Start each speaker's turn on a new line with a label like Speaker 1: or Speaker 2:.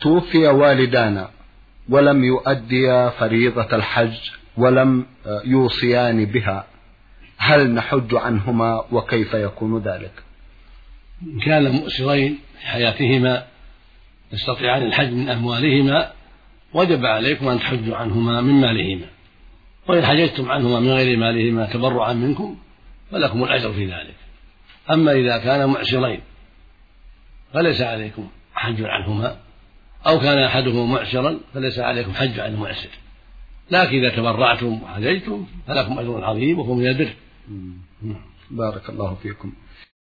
Speaker 1: توفي والدانا ولم يؤديا فريضة الحج ولم يوصيان بها، هل نحج عنهما وكيف يكون ذلك؟
Speaker 2: إن كان مؤسرين في حياتهما يستطيعان الحج من أموالهما وجب عليكم أن تحجوا عنهما من مالهما، وإن حججتم عنهما من غير مالهما تبرعا منكم فلكم الأجر في ذلك. أما إذا كان معسرين فليس عليكم حج عنهما، أو كان أحدهما معسرا فليس عليكم حج عن المعسر، لكن إذا تبرعتم وحججتم فلكم أجر عظيم وهو من البر.
Speaker 1: بارك الله فيكم.